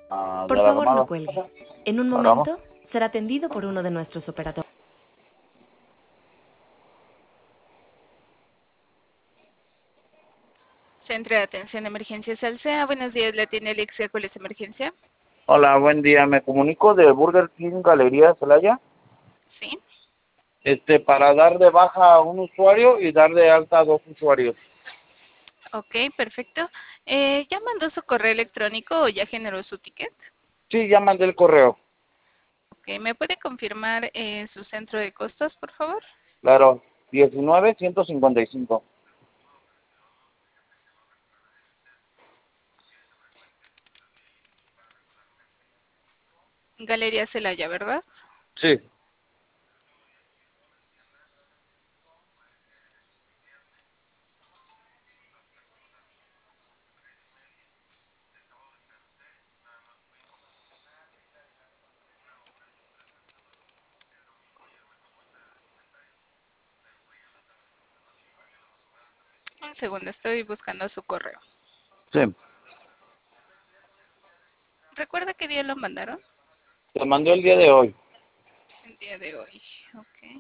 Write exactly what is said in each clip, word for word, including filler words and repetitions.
Ah, de Por la favor, no llamada. cuelgue. En un Paramos. momento será atendido por uno de nuestros operadores. Centro de Atención de Emergencias Alsea. Buenos días, la tiene Alexia. ¿Cuál es su emergencia? Hola, buen día. Me comunico de Burger King Galería Celaya. Sí. Este, para dar de baja a un usuario y dar de alta a dos usuarios. Ok, perfecto. Eh, ¿Ya mandó su correo electrónico o ya generó su ticket? Sí, ya mandé el correo. Ok, ¿me puede confirmar eh, su centro de costos, por favor? Claro, diecinueve ciento cincuenta y cinco. Galería Celaya, ¿verdad? Sí. Un segundo, estoy buscando su correo. Sí. ¿Recuerda qué día lo mandaron? Te mandé el día de hoy. El día de hoy. Ok.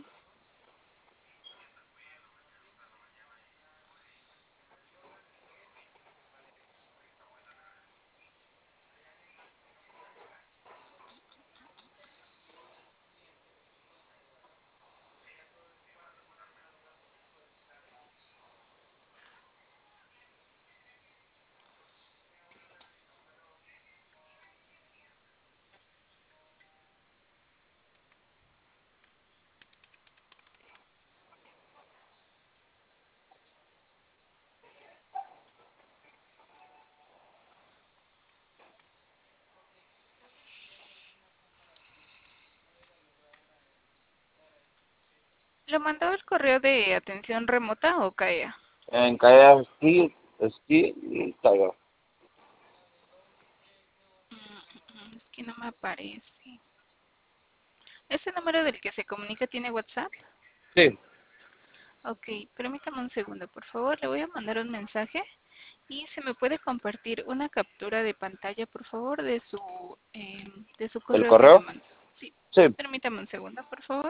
¿Lo mandó el correo de atención remota o C A E A? En calle Esquí, Esquí y Taller. Mm, mm, mm, Es que no me aparece. ¿Ese número del que se comunica tiene WhatsApp? Sí. Ok, permítame un segundo, por favor. Le voy a mandar un mensaje y se me puede compartir una captura de pantalla, por favor, de su eh, de su ¿El correo que me correo? mandó. Sí, Sí. permítame un segundo, por favor.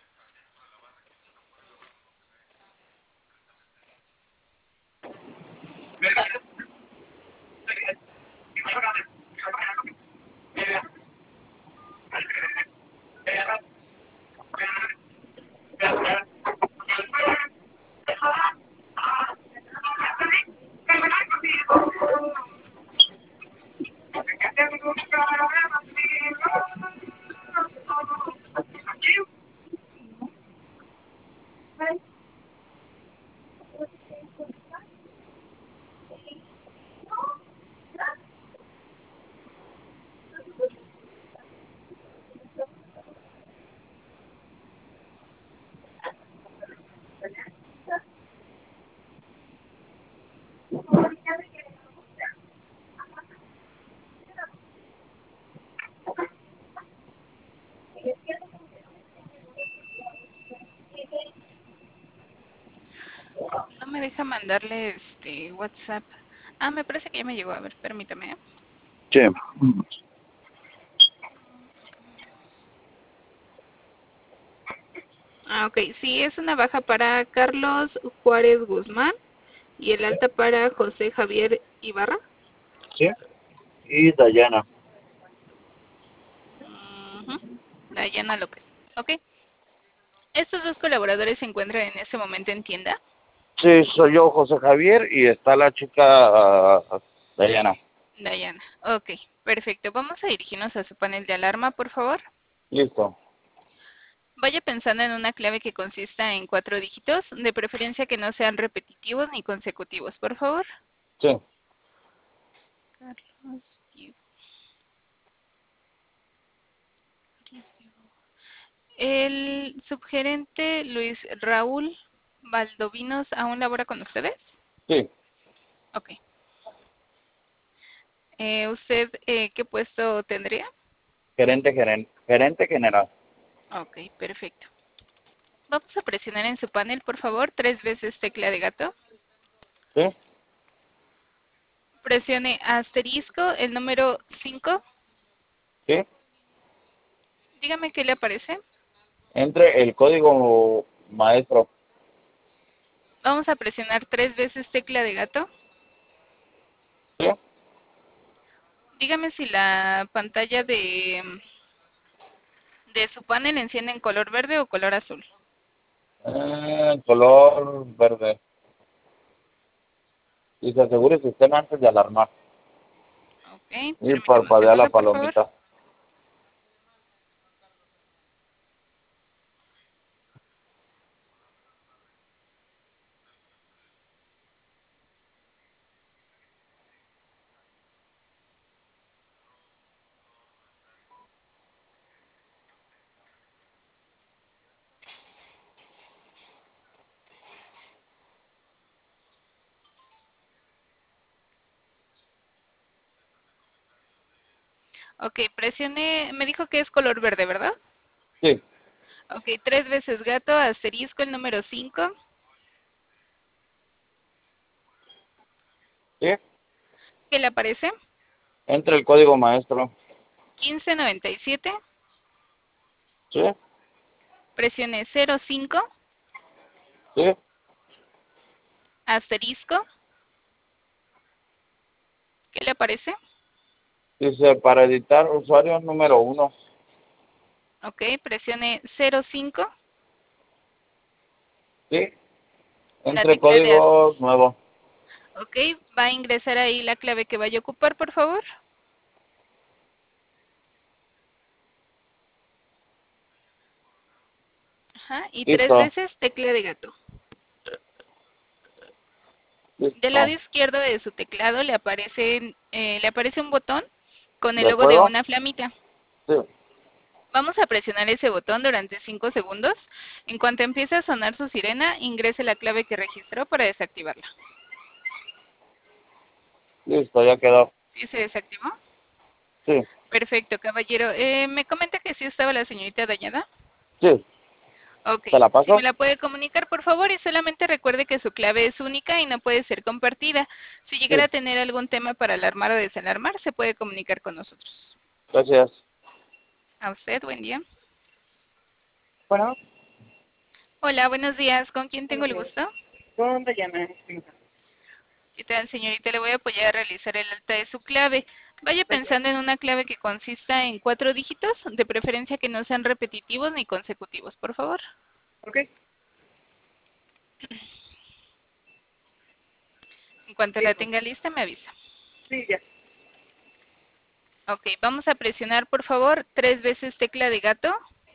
No me deja mandarle este WhatsApp. Ah, me parece que ya me llegó. A ver, permítame. ¿eh? Sí. Ah, ok. Sí, es una baja para Carlos Juárez Guzmán y el alta para José Javier Ibarra. Sí. Y Dayana. Ujú. Dayana López. Ok. ¿Estos dos colaboradores se encuentran en ese momento en tienda? Sí, soy yo, José Javier, y está la chica ah, Dayana. Dayana. Ok, perfecto. Vamos a dirigirnos a su panel de alarma, por favor. Listo. Vaya pensando en una clave que consista en cuatro dígitos, de preferencia que no sean repetitivos ni consecutivos, por favor. Sí. Carlos Diego. ¿El subgerente Luis Raúl Valdovinos aún labora con ustedes? Sí. Ok. Eh, ¿Usted eh, qué puesto tendría? Gerente, gerente, gerente general. Ok, perfecto. Vamos a presionar en su panel, por favor, tres veces tecla de gato. Sí. Presione asterisco, el número cinco. ¿Sí? Dígame qué le aparece. Entre el código maestro. Vamos a presionar tres veces tecla de gato. ¿Sí? Dígame si la pantalla de, de su panel enciende en color verde o color azul. Eh, color verde. Y se asegure el sistema antes de alarmar. Ok, Y permítame un parpadea la segundo, por favor. palomita. Ok, presione, me dijo que es color verde, ¿verdad? Sí. Ok, tres veces gato, asterisco, el número cinco. ¿Sí? ¿Qué le aparece? Entre el código maestro. quince noventa y siete. ¿Sí? Presione cero cinco, ¿Sí? asterisco. ¿Qué le aparece? Dice, para editar usuario número uno. Ok, presione cero cinco, ¿Sí? la Entre tecla de... as- códigos nuevo. Ok, va a ingresar ahí la clave que vaya a ocupar, por favor. Ajá, y tres Listo. veces tecla de gato. Del lado Listo. izquierdo de su teclado le aparece, eh, le aparece un botón con el ¿De logo de acuerdo? una flamita. Sí. Vamos a presionar ese botón durante cinco segundos. En cuanto empiece a sonar su sirena, ingrese la clave que registró para desactivarla. Listo, ya quedó. ¿Sí se desactivó? Sí. Perfecto, caballero. Eh, ¿Me comenta que sí estaba la señorita dañada? Sí. Ok, ¿Te la si me paso? la puede comunicar, por favor, y solamente recuerde que su clave es única y no puede ser compartida. Si llegara Sí. a tener algún tema para alarmar o desalarmar, se puede comunicar con nosotros. Gracias. A usted, buen día. Bueno, Hola, buenos días. ¿Con quién tengo buenos el días. gusto? ¿Con Dayana? ¿Qué tal, señorita? Le voy a apoyar a realizar el alta de su clave. Vaya pensando en una clave que consista en cuatro dígitos, de preferencia que no sean repetitivos ni consecutivos, por favor. Ok, En cuanto la listo. tenga lista, me avisa. Sí, ya. Ok, vamos a presionar, por favor, tres veces tecla de gato.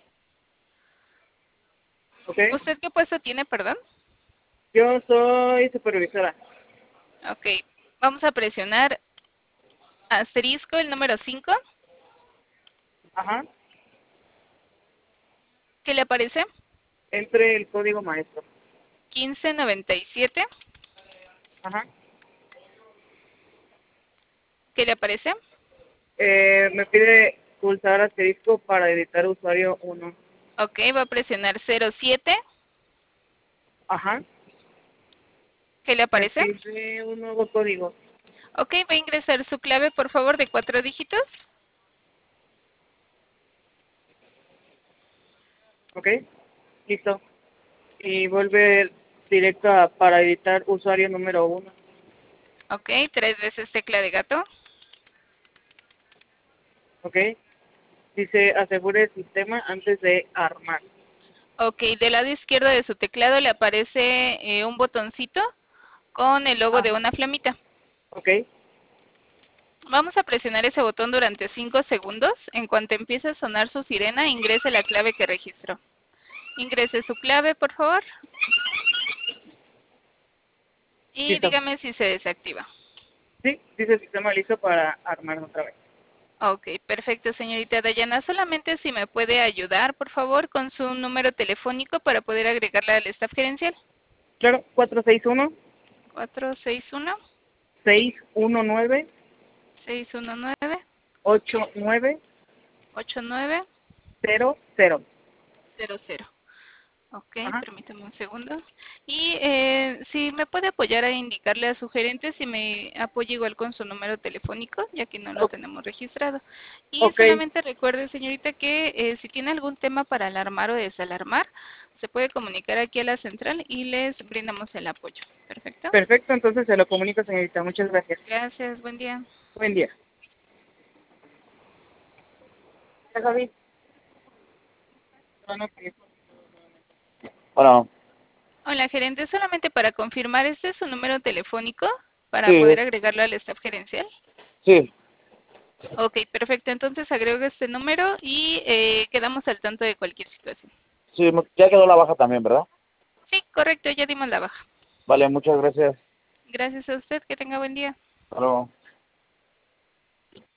Ok. ¿Usted qué puesto tiene, perdón? Yo soy supervisora. Ok, vamos a presionar asterisco, el número cinco. Ajá. ¿Qué le aparece? Entre el código maestro. quince noventa y siete. Ajá. ¿Qué le aparece? Eh, me pide pulsar asterisco para editar usuario uno. Ok, va a presionar cero siete. Ajá. ¿Qué le Me aparece? pide un nuevo código. Ok, va a ingresar su clave, por favor, de cuatro dígitos. Ok, listo. Y vuelve directo a para editar usuario número uno. Ok, tres veces tecla de gato. Ok. Dice asegure el sistema antes de armar. Ok, del lado izquierdo de su teclado le aparece eh, un botoncito con el logo de Ajá. una flamita. Ok. Vamos a presionar ese botón durante cinco segundos. En cuanto empiece a sonar su sirena, ingrese la clave que registró. Ingrese su clave, por favor. Y Listo. dígame si se desactiva. Sí, dice sistema listo para armar otra vez. Ok, perfecto, señorita Dayana. Solamente si me puede ayudar, por favor, con su número telefónico para poder agregarla al staff gerencial. Claro, cuatro seis uno, cuatro seis uno, seis uno nueve, seis uno nueve, ocho nueve ocho nueve cero cero. cero cero. Ok, Ajá. permítame un segundo. Y eh, si me puede apoyar a indicarle a su gerente si me apoya igual con su número telefónico, ya que no lo O- tenemos registrado. Y Ok, solamente recuerde, señorita, que eh, si tiene algún tema para alarmar o desalarmar, se puede comunicar aquí a la central y les brindamos el apoyo. ¿Perfecto? perfecto, entonces se lo comunico, señorita. Muchas gracias. Gracias, buen día. Buen día. ¿Ya, Javi? No, no, que- Bueno, Hola, gerente, solamente para confirmar, ¿este es su número telefónico para sí, poder agregarlo al staff gerencial? sí, Ok, perfecto. Entonces agrego este número y eh, quedamos al tanto de cualquier situación. sí, ya quedó la baja también, ¿verdad? Sí, correcto, ya dimos la baja. Vale, muchas gracias. Gracias a usted, que tenga buen día. Hasta luego.